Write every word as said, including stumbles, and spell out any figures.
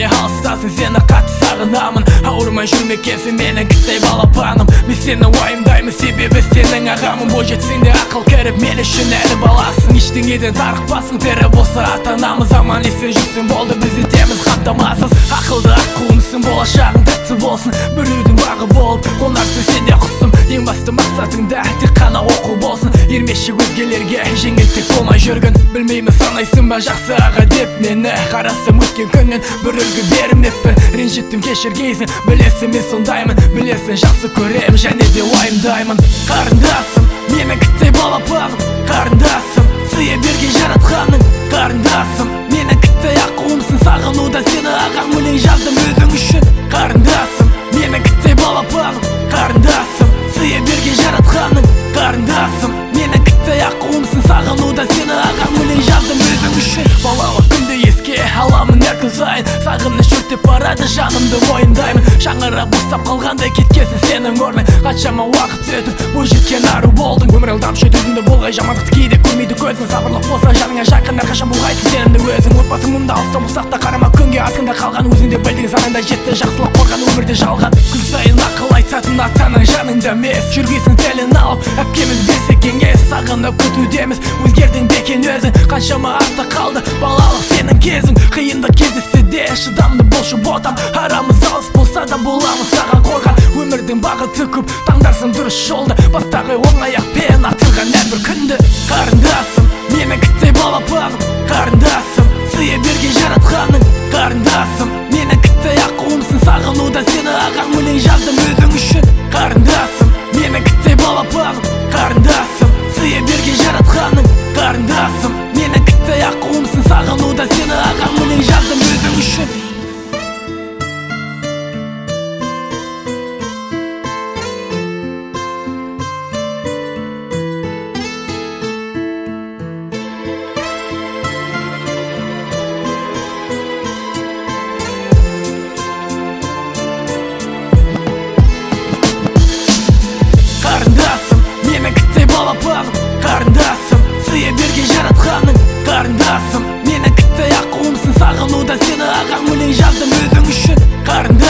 эмне алыстасың, сені қатты сағынамын. Ауырмай жүрмекенсің менің кіттей балапаным. Мен сені уайымдаймын, себебі сенің ағамын. Бойжетсең ақыл кіріп, мен үшін әлі баласың. Ештеңеден тарықпасың, тірі болса ата-анамыз. Аман есен жүрсің болды, біз етеміз қамтамасыз. Ақылды аққуымсың, болашағың тәтті болсын. Біреудің бағы болып, қонарсың сенде құсым. Ең басты мақсатыңда тек қана оқу болсын. Ермеші өзгелерге жеңілтек болмай жүргін. Білмеймін санайсың ба жақсы аға деп мені. Қарасым өткен күннен бір үлгі бермеппін. Ренжіттім кешіргейсің, білесің мен сондаймын. Білесің жақсы көрем және де уайымдаймын. Қарындасым, мені кіттей балапаным. Қарындасым, сыя берген жаратқаның. Қарындасым, мені кіттей аққуымсың. Сағынуда сені ағаң өлең жаздым өзің үшін. Қарындасым, мені кіттей балапаным. Қарындасым, сыя берген жаратқаның. Қарындасым, мені кіттей аққуымсың. Сағынуда сені ағаң өлең жаздым өзің үшін. Балалық күнді еске аламын әр күн сайын. Сағыныш өртеп барады жанымды мойындаймын. Шаңырақ бостап қалғандай кеткесін сенің орның. Қаншама уақыт өтіп бойжеткен ару болдың. Өмір алдамшы төзімді болғай, жамандықты кейде көрмейді көзің. Сабырлық болса жаныңа жақын, әрқашан болғайсың сенімді өзің. Отбасың мұнда алыстан болсақ та қарама күнге артында қалған. Өзіңде білдің санаңда жетті жақсылық қорған өмірде жалған. Күн сайын ақыл айтатын атаның жаныңда емес. Жүргесін тілін алып әпкеміз берсе кеңес. Сағынып күтудеміз, өзгердің бекен өзің. Қаншама артта қалды балалық сенің кезің. Қиындық кездессе де шыдамды болшы ботам. Арамыз алыс болса да боламыз саған қорған. Өмірдің бағыты көп, таңдарсың дұрыс жолды. Бастағы оңай ақпен атырған әрбір күнді. Қарындасым, мені кіттей балапаным. Қарындасым, сыя берген жаратқаның. Қарындасым, мені кіттей аққуымсың. Сағынуда сені ағаң өлең жаздым өзің үшін. Қарындасым, мені кіттей балапаным. Қарындасым, сыя берген жаратқаның. Қарындасым, мені кіттей аққуымсың. Сағынуда сені ағаң өлең жаздым өзің үшін. Қарындасым, мені кіттей балапаным. Қарындасым, сыя берген жаратқаның. Қарындасым, мені кіттей аққуымсың. Сағынуда сені ағаң өлең жаздым өзің үшін. Қарындасым